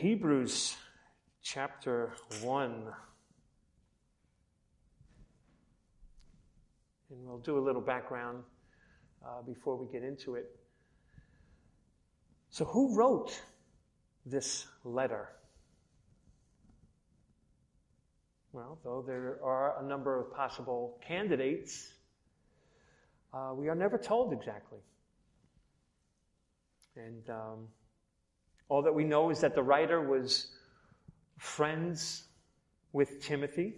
Hebrews chapter 1. And we'll do a little background before we get into it. So who wrote this letter? Well, though there are a number of possible candidates, we are never told exactly. And all that we know is that the writer was friends with Timothy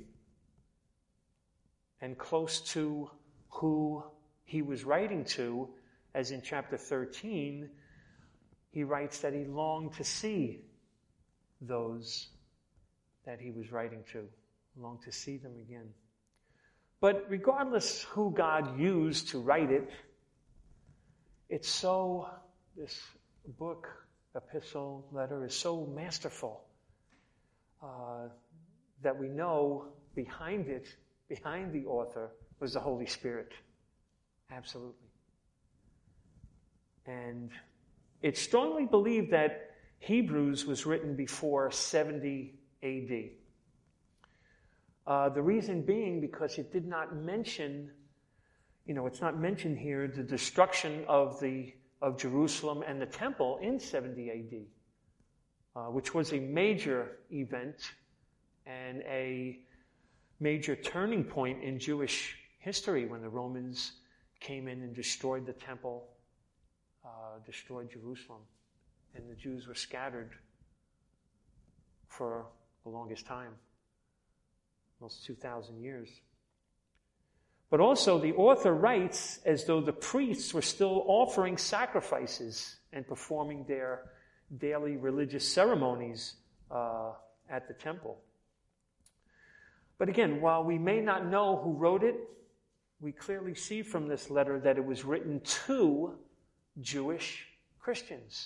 and close to who he was writing to, as in chapter 13, he writes that he longed to see those that he was writing to, longed to see them again. But regardless who God used to write it, this book, epistle, letter is so masterful that we know behind the author, was the Holy Spirit. Absolutely. And it's strongly believed that Hebrews was written before 70 AD. The reason being because it did not mention, it's not mentioned here, the destruction of Jerusalem and the temple in 70 AD, which was a major event and a major turning point in Jewish history when the Romans came in and destroyed the temple, destroyed Jerusalem, and the Jews were scattered for the longest time, almost 2,000 years. But also the author writes as though the priests were still offering sacrifices and performing their daily religious ceremonies at the temple. But again, while we may not know who wrote it, we clearly see from this letter that it was written to Jewish Christians.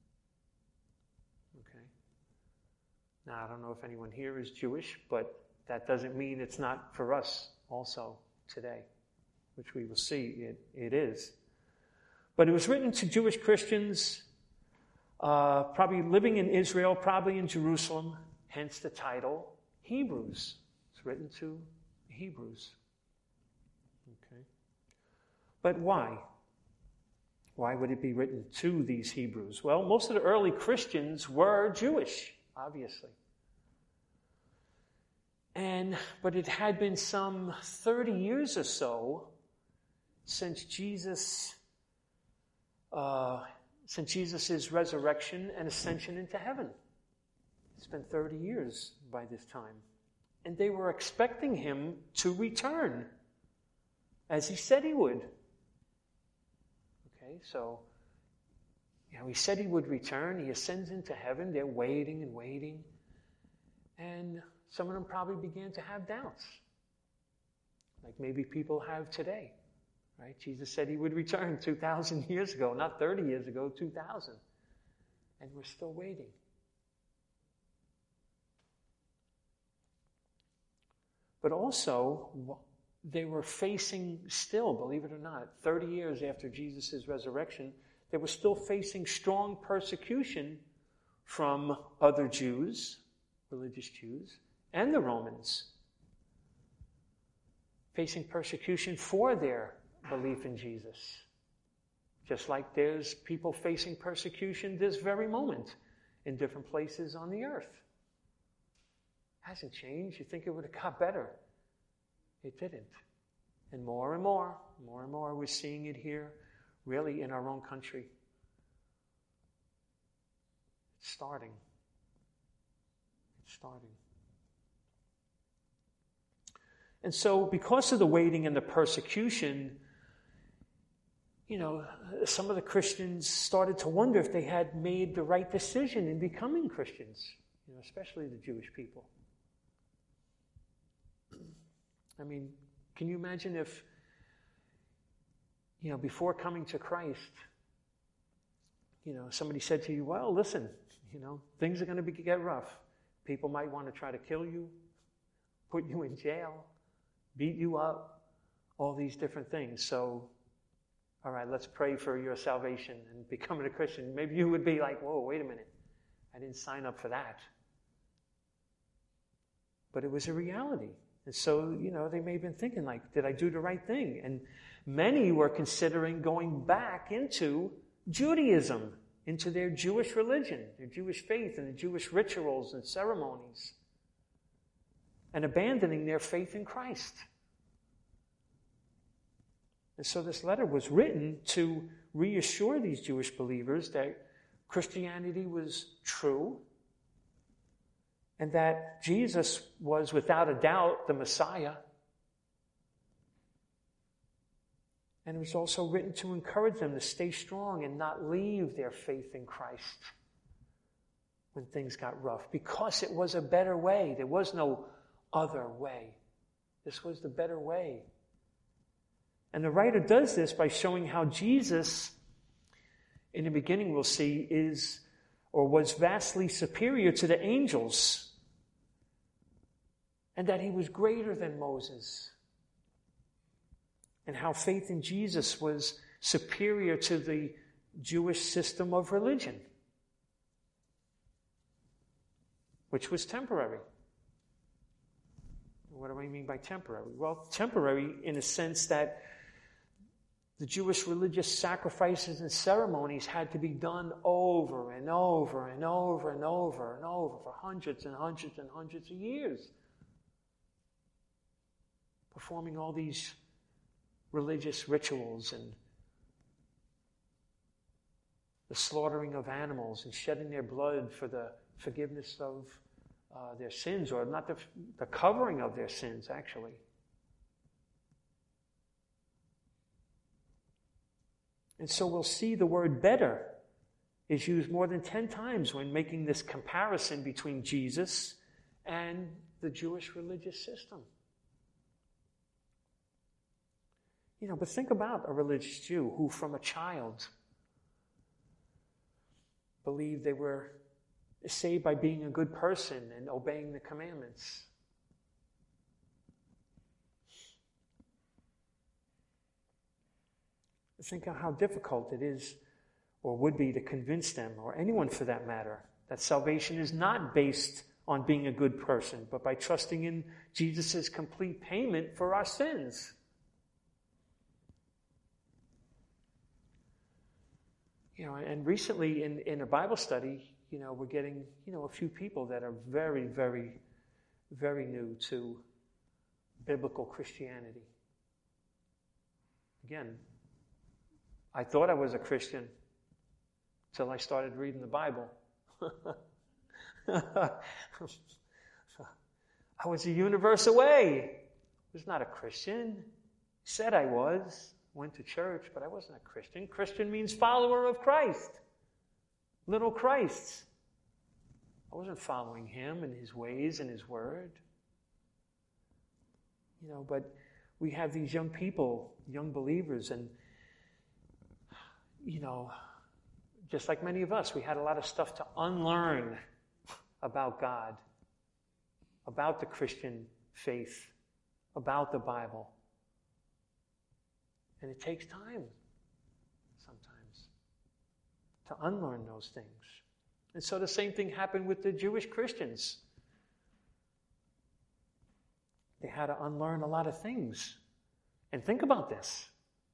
Okay. Now, I don't know if anyone here is Jewish, but that doesn't mean it's not for us also today, which we will see it is. But it was written to Jewish Christians, probably living in Israel, probably in Jerusalem, hence the title Hebrews. It's written to Hebrews. Okay. But why? Why would it be written to these Hebrews? Well, most of the early Christians were Jewish, obviously. But it had been some 30 years or so since Jesus' resurrection and ascension into heaven. It's been 30 years by this time. And they were expecting him to return, as he said he would. Okay, so, he said he would return. He ascends into heaven. They're waiting and waiting. And some of them probably began to have doubts, like maybe people have today, right? Jesus said he would return 2,000 years ago, not 30 years ago, 2,000. And we're still waiting. But also, they were facing still, believe it or not, 30 years after Jesus' resurrection, they were still facing strong persecution from other Jews, religious Jews, and the Romans, facing persecution for their belief in Jesus. Just like there's people facing persecution this very moment in different places on the earth. Hasn't changed. You think it would have got better. It didn't. And more, we're seeing it here, really in our own country. It's starting. And so, because of the waiting and the persecution, some of the Christians started to wonder if they had made the right decision in becoming Christians, especially the Jewish people. I mean, can you imagine if, before coming to Christ, somebody said to you, well, listen, things are going to get rough. People might want to try to kill you, put you in jail, beat you up, all these different things. So, all right, let's pray for your salvation and becoming a Christian. Maybe you would be like, whoa, wait a minute. I didn't sign up for that. But it was a reality. And so, they may have been thinking, like, did I do the right thing? And many were considering going back into Judaism, into their Jewish religion, their Jewish faith, and the Jewish rituals and ceremonies, and abandoning their faith in Christ. And so this letter was written to reassure these Jewish believers that Christianity was true, and that Jesus was without a doubt the Messiah. And it was also written to encourage them to stay strong and not leave their faith in Christ when things got rough, because it was a better way. There was no other way. This was the better way. And the writer does this by showing how Jesus, in the beginning we'll see, was vastly superior to the angels, and that he was greater than Moses, and how faith in Jesus was superior to the Jewish system of religion, which was temporary. What do I mean by temporary? Well, temporary in a sense that the Jewish religious sacrifices and ceremonies had to be done over and over and over and over and over for hundreds and hundreds and hundreds of years. Performing all these religious rituals and the slaughtering of animals and shedding their blood for the forgiveness of their sins, or not the covering of their sins, actually. And so we'll see the word better is used more than 10 times when making this comparison between Jesus and the Jewish religious system. But think about a religious Jew who from a child believed they were saved by being a good person and obeying the commandments. Think of how difficult it is, or would be, to convince them, or anyone for that matter, that salvation is not based on being a good person, but by trusting in Jesus' complete payment for our sins. And recently in a Bible study, we're getting, a few people that are very, very, very new to biblical Christianity. Again, I thought I was a Christian until I started reading the Bible. I was a universe away. I was not a Christian. Said I was. Went to church, but I wasn't a Christian. Christian means follower of Christ. Little Christs. I wasn't following him and his ways and his word. But we have these young people, young believers, and just like many of us, we had a lot of stuff to unlearn about God, about the Christian faith, about the Bible. And it takes time sometimes to unlearn those things. And so the same thing happened with the Jewish Christians. They had to unlearn a lot of things. And think about this.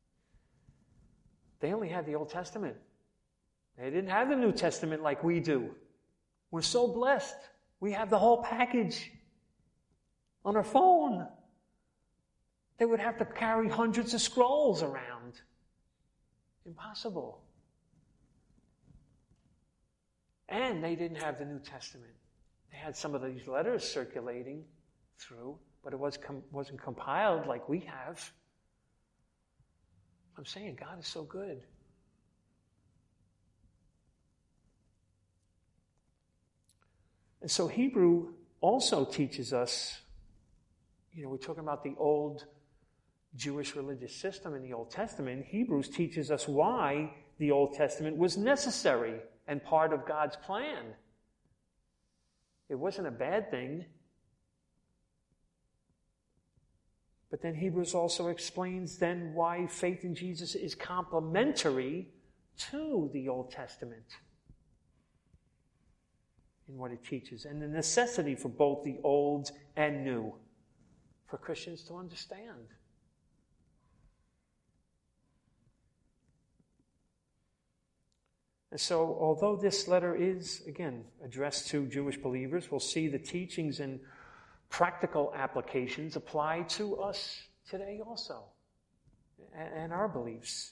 They only had the Old Testament. They didn't have the New Testament like we do. We're so blessed. We have the whole package on our phone. They would have to carry hundreds of scrolls around. Impossible. And they didn't have the New Testament. They had some of these letters circulating through, but it wasn't compiled like we have. I'm saying God is so good. And so Hebrew also teaches us, we're talking about the old Jewish religious system in the Old Testament. Hebrews teaches us why the Old Testament was necessary and part of God's plan. It wasn't a bad thing. But then Hebrews also explains then why faith in Jesus is complementary to the Old Testament. in what it teaches, and the necessity for both the old and new for Christians to understand. And so, although this letter is, again, addressed to Jewish believers, we'll see the teachings and practical applications apply to us today also, and our beliefs.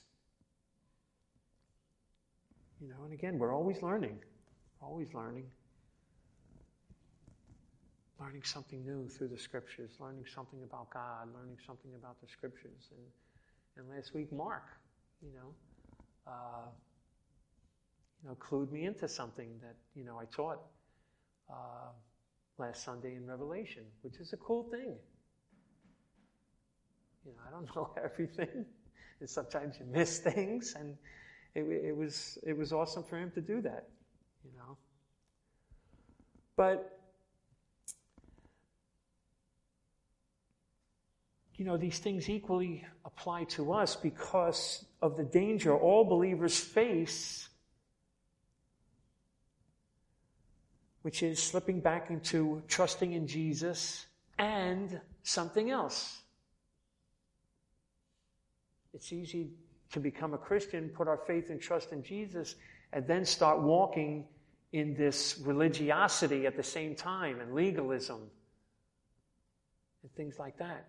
And again, we're always learning. Learning something new through the Scriptures, learning something about God, learning something about the Scriptures. And last week, Mark, clued me into something that, I taught last Sunday in Revelation, which is a cool thing. I don't know everything, and sometimes you miss things, and it was awesome for him to do that, But, these things equally apply to us because of the danger all believers face, which is slipping back into trusting in Jesus and something else. It's easy to become a Christian, put our faith and trust in Jesus, and then start walking in this religiosity at the same time, and legalism, and things like that.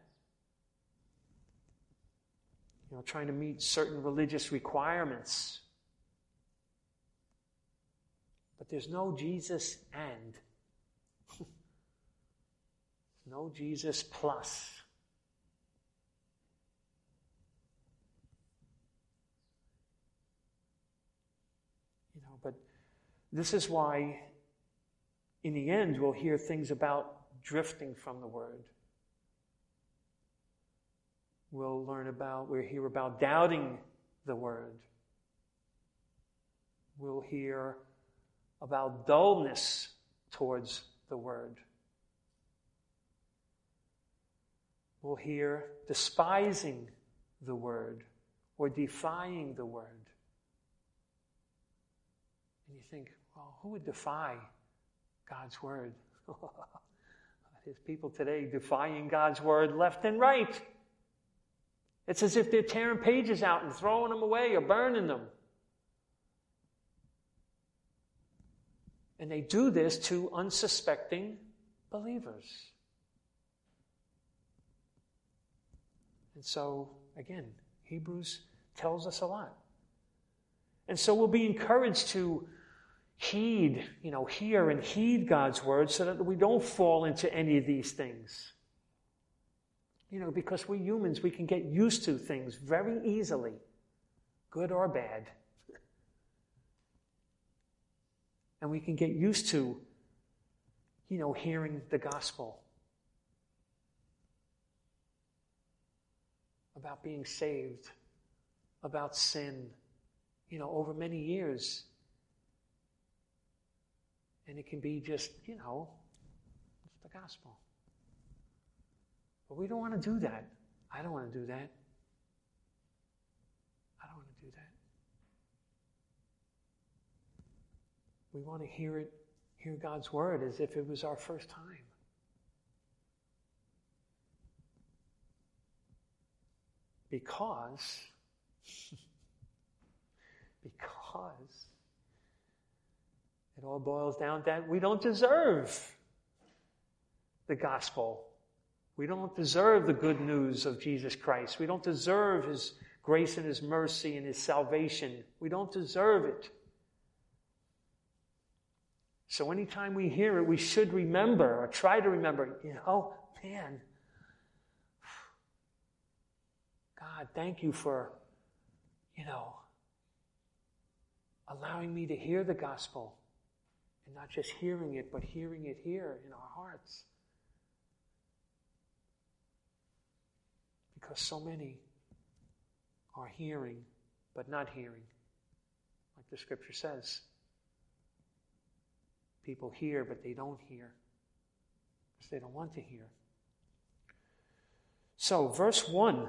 Trying to meet certain religious requirements. But there's no Jesus and. No Jesus plus. But this is why, in the end, we'll hear things about drifting from the Word. We'll hear about doubting the Word. We'll hear about dullness towards the Word. We'll hear despising the Word or defying the Word. And you think, well, who would defy God's Word? There's people today defying God's Word left and right. It's as if they're tearing pages out and throwing them away or burning them. And they do this to unsuspecting believers. And so, again, Hebrews tells us a lot. And so we'll be encouraged to hear and heed God's word so that we don't fall into any of these things. Because we humans, we can get used to things very easily, good or bad. And we can get used to, hearing the gospel about being saved, about sin, over many years. And it can be just, it's the gospel. But we don't want to do that. I don't want to do that. I don't want to do that. We want to hear God's word as if it was our first time. Because it all boils down that we don't deserve the gospel. We don't deserve the good news of Jesus Christ. We don't deserve His grace and His mercy and His salvation. We don't deserve it. So anytime we hear it, we should remember, or try to remember, man, God, thank you for, allowing me to hear the gospel. And not just hearing it, but hearing it here in our hearts. Because so many are hearing, but not hearing. Like the scripture says. People hear, but they don't hear. Because they don't want to hear. So, verse 1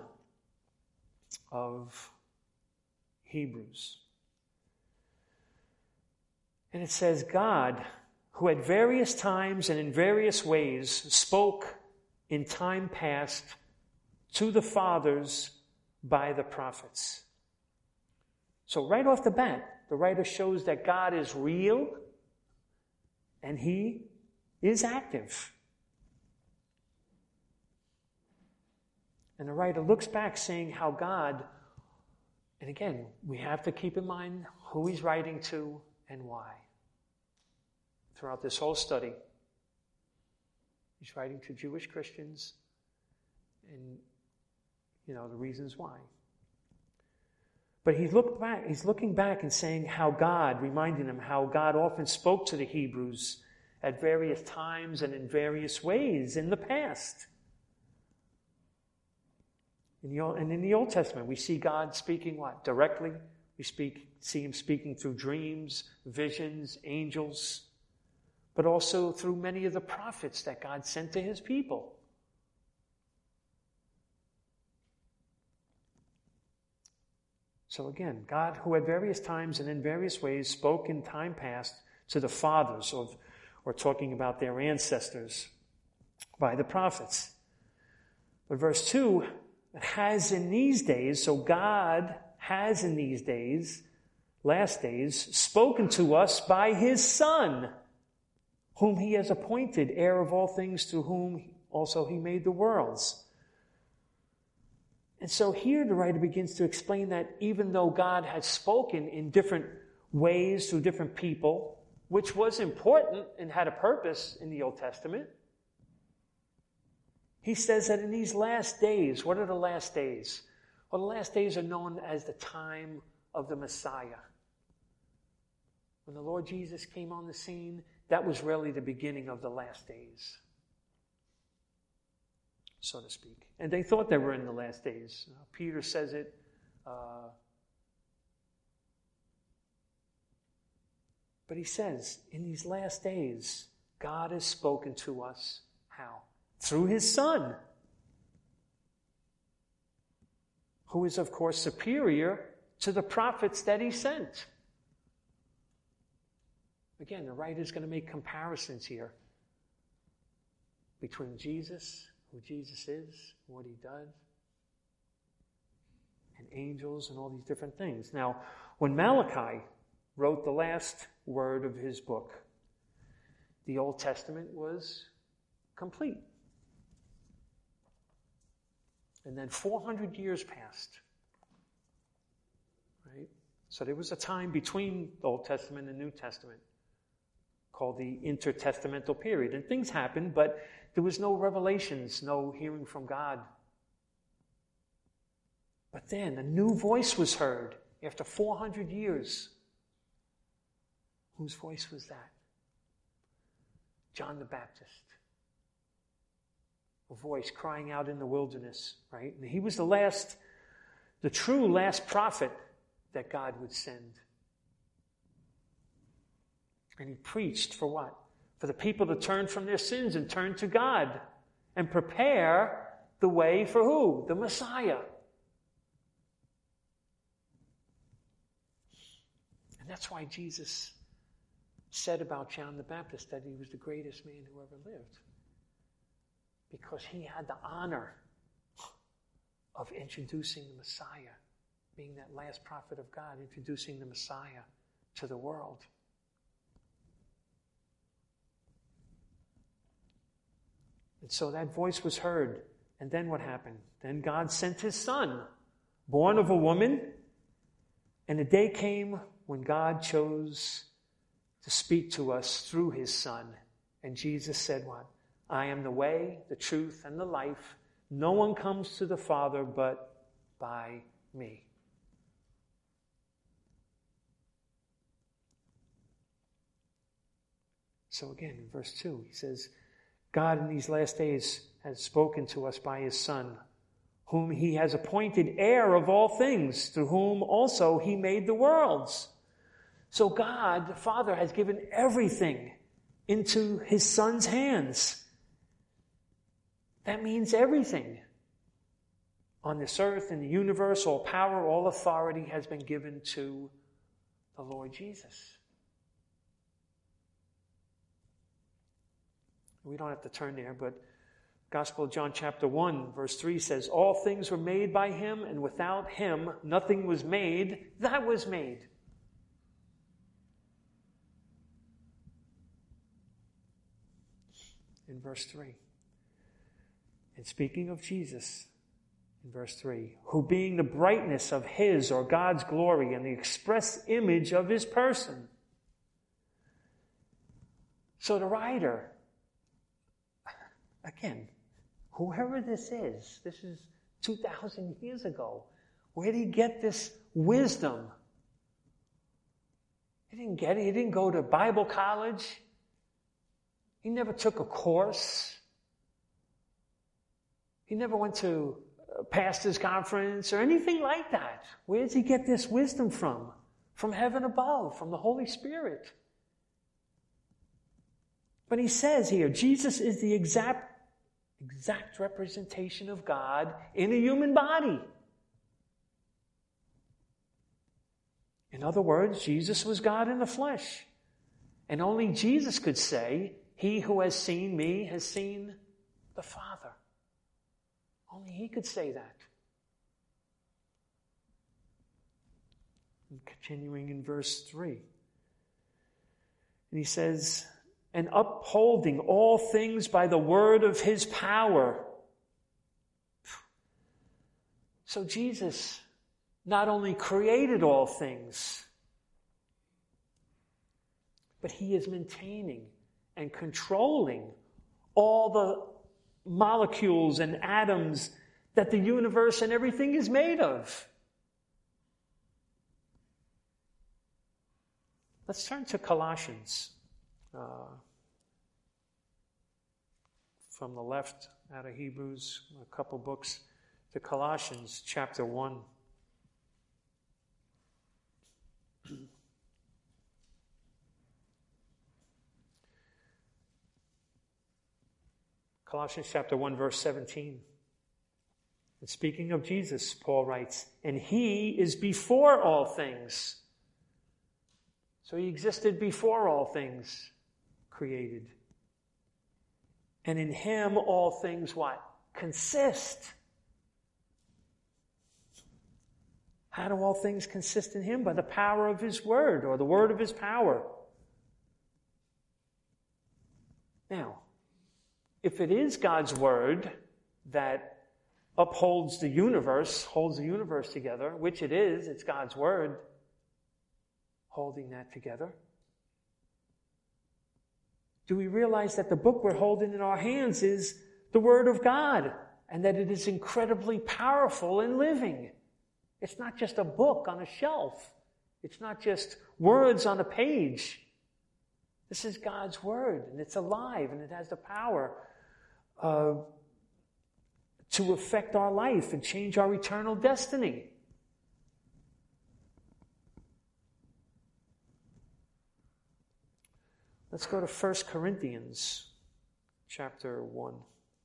of Hebrews. And it says, God, who at various times and in various ways spoke in time past to the fathers by the prophets. So right off the bat, the writer shows that God is real and he is active. And the writer looks back saying how God, and again, we have to keep in mind who he's writing to and why. Throughout this whole study, he's writing to Jewish Christians and, the reasons why. But he's looking back and saying how God, reminding them how God often spoke to the Hebrews at various times and in various ways in the past. And in the Old Testament, we see God speaking what? Directly. We see him speaking through dreams, visions, angels, but also through many of the prophets that God sent to his people. So again, God, who at various times and in various ways spoke in time past to the fathers, or talking about their ancestors, by the prophets. But verse 2, has in these days, so God has in these days, last days, spoken to us by his Son, whom he has appointed heir of all things, through whom also he made the worlds. And so here the writer begins to explain that even though God had spoken in different ways through different people, which was important and had a purpose in the Old Testament, he says that in these last days, what are the last days? Well, the last days are known as the time of the Messiah. When the Lord Jesus came on the scene, that was really the beginning of the last days, so to speak. And they thought they were in the last days. Peter says it. But he says, in these last days, God has spoken to us. How? Through his Son, who is, of course, superior to the prophets that he sent. Again, the writer's going to make comparisons here between Jesus, who Jesus is, what he does, and angels and all these different things. Now, when Malachi wrote the last word of his book, the Old Testament was complete. And then 400 years passed. Right? So there was a time between the Old Testament and the New Testament called the intertestamental period. And things happened, but there was no revelations, no hearing from God. But then a new voice was heard after 400 years. Whose voice was that? John the Baptist. A voice crying out in the wilderness, right? And he was the true last prophet that God would send. And he preached for what? For the people to turn from their sins and turn to God and prepare the way for who? The Messiah. And that's why Jesus said about John the Baptist that he was the greatest man who ever lived. Because he had the honor of introducing the Messiah, being that last prophet of God, introducing the Messiah to the world. And so that voice was heard. And then what happened? Then God sent his Son, born of a woman. And the day came when God chose to speak to us through his Son. And Jesus said what? I am the way, the truth, and the life. No one comes to the Father but by me. So again, in verse 2, he says, God in these last days has spoken to us by his Son, whom he has appointed heir of all things, through whom also he made the worlds. So God, the Father, has given everything into his Son's hands. That means everything. On this earth, in the universe, all power, all authority has been given to the Lord Jesus. We don't have to turn there, but Gospel of John chapter 1, verse 3 says, all things were made by him, and without him nothing was made that was made. In verse 3. And speaking of Jesus, in verse 3, who being the brightness of his or God's glory and the express image of his person. So the writer, again, whoever this is 2,000 years ago. Where did he get this wisdom? He didn't get it. He didn't go to Bible college. He never took a course. He never went to a pastor's conference or anything like that. Where does he get this wisdom from? From heaven above, from the Holy Spirit. But he says here, Jesus is the exact representation of God in a human body. In other words, Jesus was God in the flesh. And only Jesus could say, he who has seen me has seen the Father. Only he could say that. And continuing in verse 3. And he says, and upholding all things by the word of his power. So Jesus not only created all things, but he is maintaining and controlling all the molecules and atoms that the universe and everything is made of. Let's turn to Colossians. From the left out of Hebrews, a couple books, to Colossians chapter 1. Colossians chapter 1, verse 17. And speaking of Jesus, Paul writes, and he is before all things. So he existed before all things created. And in him all things what? Consist. How do all things consist in him? By the power of his word, or the word of his power. Now, if it is God's word that upholds the universe, holds the universe together, which it is, it's God's word holding that together. Do we realize that the book we're holding in our hands is the Word of God, and that it is incredibly powerful and living? It's not just a book on a shelf. It's not just words on a page. This is God's Word, and it's alive, and it has the power to affect our life and change our eternal destiny. Let's go to 1 Corinthians chapter 1.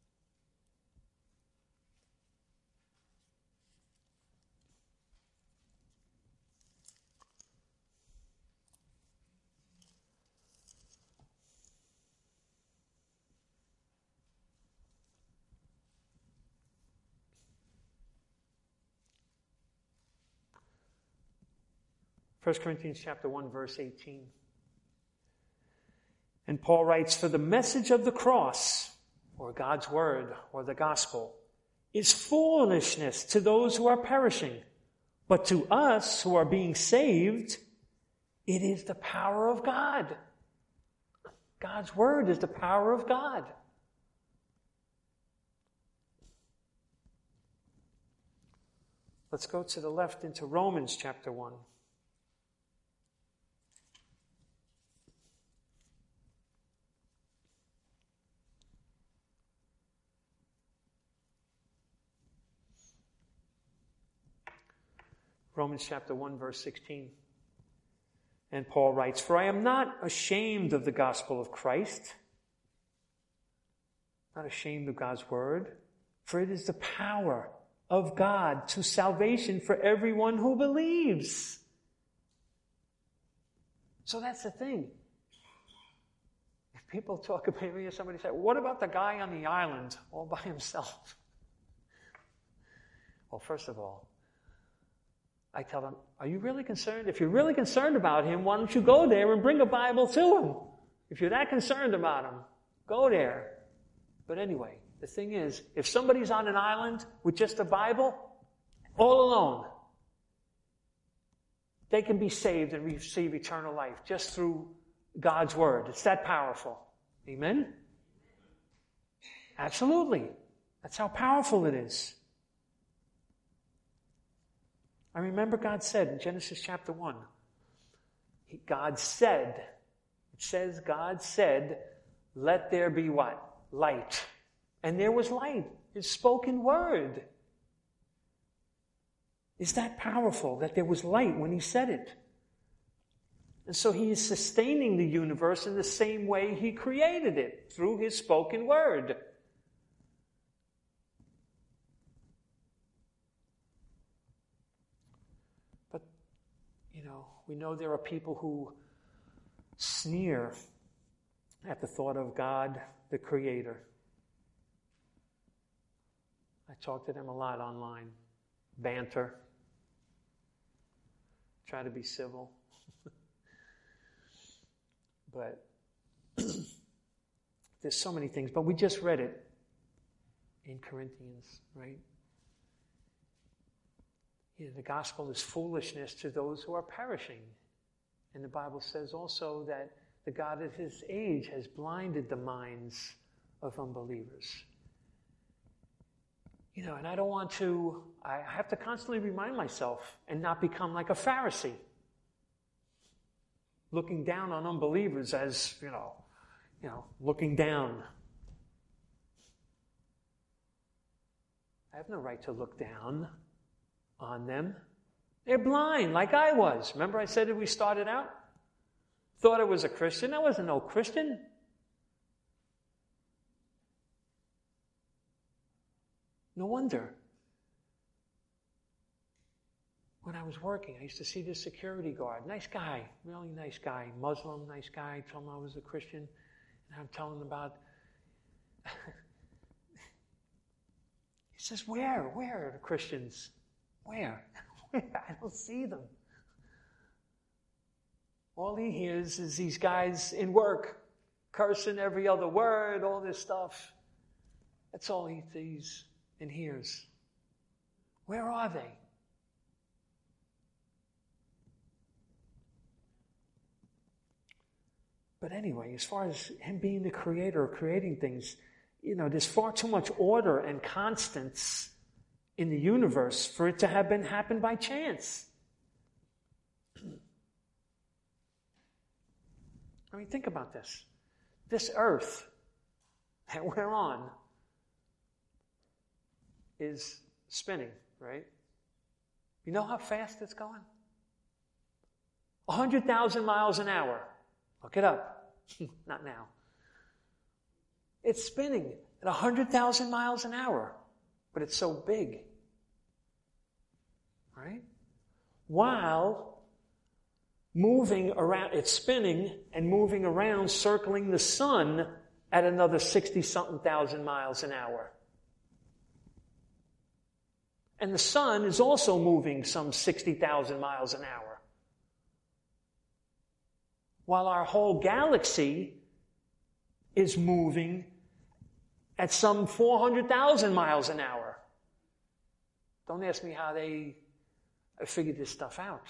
First Corinthians chapter 1, verse 18. And Paul writes, for the message of the cross, or God's word, or the gospel, is foolishness to those who are perishing. But to us who are being saved, it is the power of God. God's word is the power of God. Let's go to the left into Romans chapter 1. Romans chapter 1, verse 16. And Paul writes, for I am not ashamed of the gospel of Christ, not ashamed of God's word, for it is the power of God to salvation for everyone who believes. So that's the thing. People talk about me, somebody said, what about the guy on the island all by himself? Well, first of all, I tell them, are you really concerned? If you're really concerned about him, why don't you go there and bring a Bible to him? If you're that concerned about him, go there. But anyway, the thing is, if somebody's on an island with just a Bible, all alone, they can be saved and receive eternal life just through God's Word. It's that powerful. Amen? Absolutely. That's how powerful it is. I remember God said in Genesis chapter 1, God said, it says God said, let there be what? Light. And there was light. His spoken word. Is that powerful that there was light when he said it? And so he is sustaining the universe in the same way he created it, through his spoken word. But, we know there are people who sneer at the thought of God, the Creator. I talk to them a lot online. Banter. Try to be civil. But there's so many things. But we just read it in Corinthians, right? The gospel is foolishness to those who are perishing. And the Bible says also that the God of this age has blinded the minds of unbelievers. And I don't want to, I have to constantly remind myself and not become like a Pharisee. Looking down on unbelievers as, looking down. I have no right to look down on them. They're blind, like I was. Remember I said that we started out? Thought I was a Christian. I wasn't no Christian. No wonder. When I was working, I used to see this security guard. Nice guy, really nice guy. Muslim, nice guy. Told him I was a Christian. And I'm telling him about... He says, where are the Christians? Where? I don't see them. All he hears is these guys in work, cursing every other word, all this stuff. That's all he sees and hears. Where are they? But anyway, as far as him being the creator or creating things, there's far too much order and constance in the universe for it to have been happened by chance. I mean, think about this. This earth that we're on is spinning, right? You know how fast it's going? 100,000 miles an hour. Look it up. Not now. It's spinning at 100,000 miles an hour, but it's so big. Right? While moving around, it's spinning and moving around, circling the sun at another 60-something thousand miles an hour. And the sun is also moving some 60,000 miles an hour. While our whole galaxy is moving at some 400,000 miles an hour. Don't ask me how they figured this stuff out.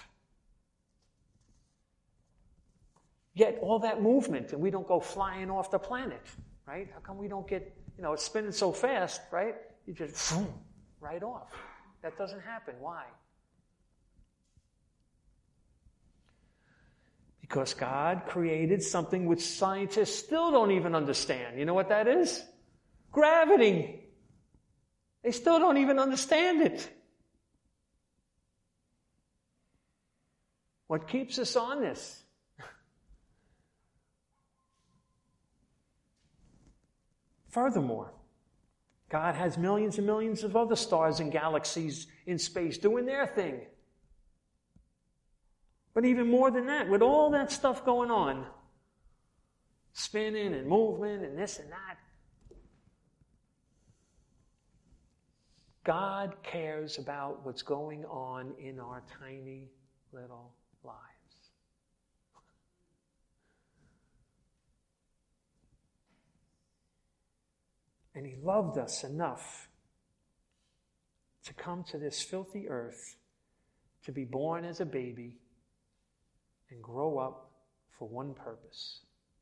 Yet all that movement, and we don't go flying off the planet, right? How come we don't get, it's spinning so fast, right? You just right off. That doesn't happen. Why? Because God created something which scientists still don't even understand. You know what that is? Gravity. They still don't even understand it. What keeps us on this? Furthermore, God has millions and millions of other stars and galaxies in space doing their thing. But even more than that, with all that stuff going on, spinning and movement and this and that. God cares about what's going on in our tiny little lives. And He loved us enough to come to this filthy earth, to be born as a baby, and grow up for one purpose: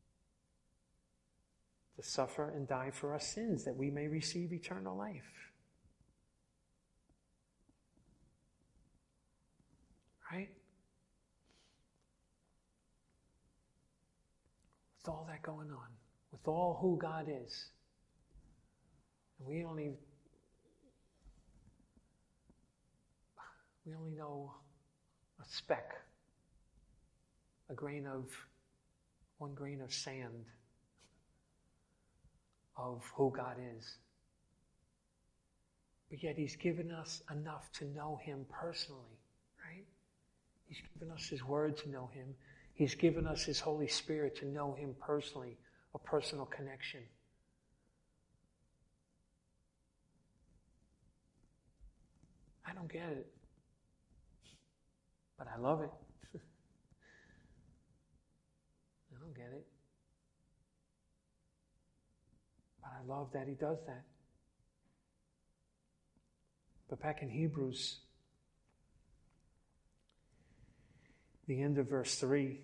to suffer and die for our sins, that we may receive eternal life. Right? With all that going on, with all who God is, we only know a speck, one grain of sand of who God is. But yet He's given us enough to know Him personally, right? He's given us His Word to know Him. He's given us His Holy Spirit to know Him personally, a personal connection. I don't get it, but I love it. I don't get it, but I love that He does that. But back in Hebrews, the end of verse 3,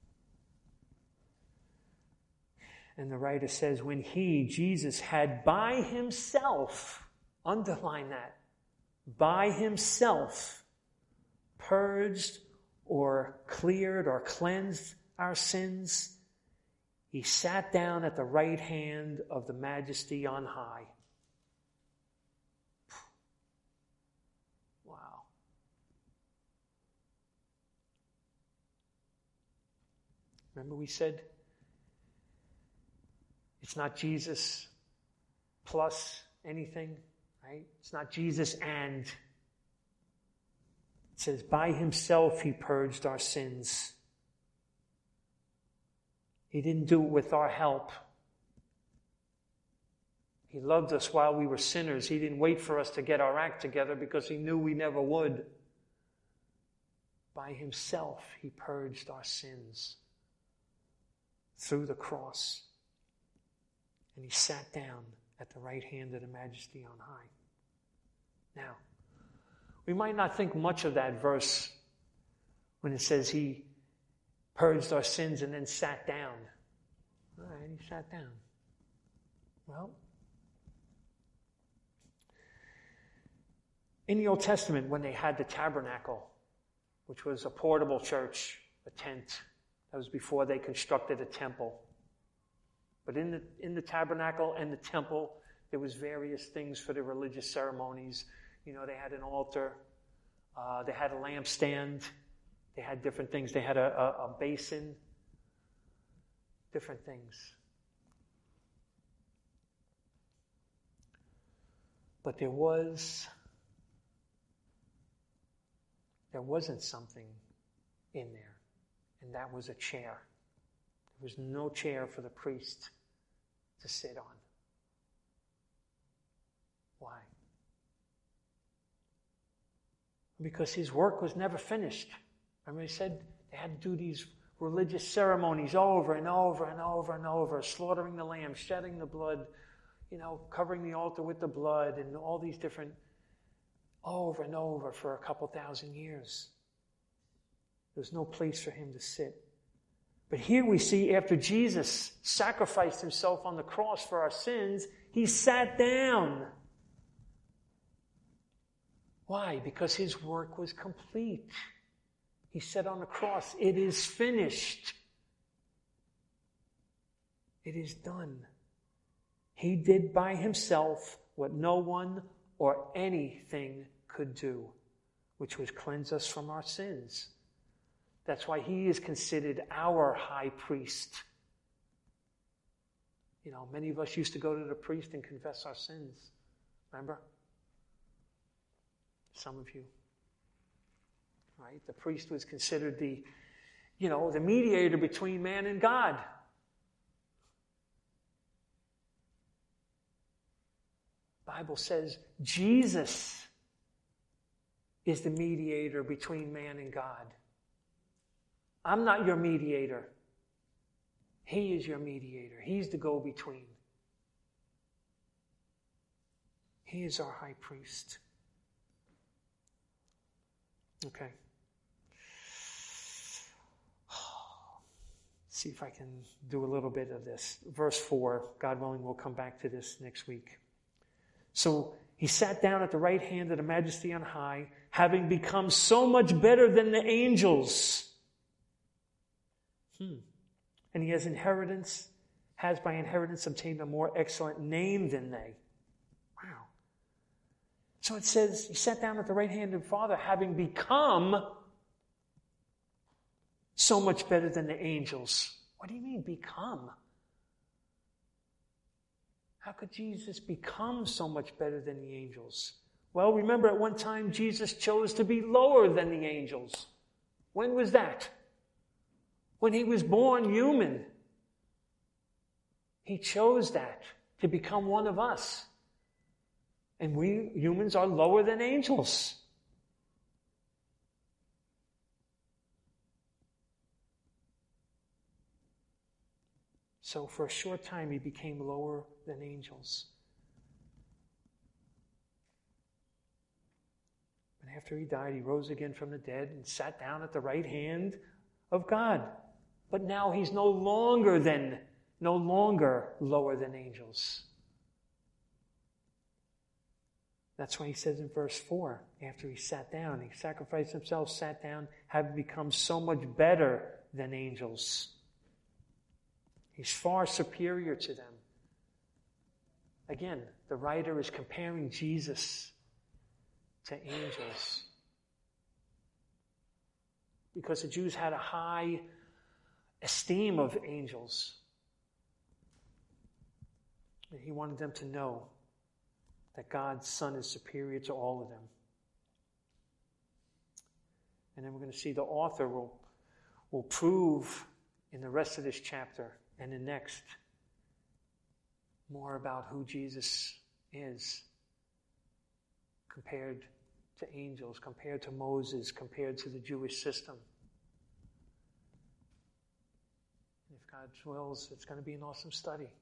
and the writer says, when He, Jesus, had by Himself, underline that, by Himself purged or cleared or cleansed our sins, He sat down at the right hand of the Majesty on high. Wow. Remember we said it's not Jesus plus anything, right? It's not Jesus and. It says, by Himself He purged our sins. He didn't do it with our help. He loved us while we were sinners. He didn't wait for us to get our act together because He knew we never would. By Himself He purged our sins through the cross. And He sat down at the right hand of the Majesty on high. Now, we might not think much of that verse when it says He purged our sins and then sat down. All right, He sat down. Well, in the Old Testament, when they had the tabernacle, which was a portable church, a tent, that was before they constructed a temple. But in the tabernacle and the temple, there was various things for the religious ceremonies. You know, they had an altar, they had a lampstand, they had different things. They had a basin, different things. But there wasn't something in there, and that was a chair. There was no chair for the priest to sit on. Why? Because His work was never finished. Remember He said they had to do these religious ceremonies over and over and over and over, slaughtering the lamb, shedding the blood, covering the altar with the blood, and all these different, over and over for a couple thousand years. There was no place for Him to sit. But here we see after Jesus sacrificed Himself on the cross for our sins, He sat down. Why? Because His work was complete. He said on the cross, it is finished. It is done. He did by Himself what no one or anything could do, which was cleanse us from our sins. That's why He is considered our high priest. Many of us used to go to the priest and confess our sins. Remember? Some of you. Right? The priest was considered the mediator between man and God. Bible says Jesus is the mediator between man and God. I'm not your mediator. He is your mediator. He's the go-between. He is our high priest. Okay. See if I can do a little bit of this. Verse 4, God willing, we'll come back to this next week. So he sat down at the right hand of the Majesty on high, having become so much better than the angels. And he has by inheritance obtained a more excellent name than they. Wow. So it says he sat down at the right hand of the Father, having become so much better than the angels. What do you mean, become? How could Jesus become so much better than the angels? Well, remember at one time Jesus chose to be lower than the angels. When was that? When he was born human. He chose that to become one of us. And we humans are lower than angels. So for a short time, he became lower than angels. And after he died, he rose again from the dead and sat down at the right hand of God. But now he's no longer lower than angels. That's why he says in verse 4, after he sat down, he sacrificed himself, sat down, having become so much better than angels. He's far superior to them. Again, the writer is comparing Jesus to angels. Because the Jews had a high esteem of angels. And he wanted them to know that God's Son is superior to all of them. And then we're going to see the author will prove in the rest of this chapter and the next more about who Jesus is compared to angels, compared to Moses, compared to the Jewish system. And if God wills, it's going to be an awesome study.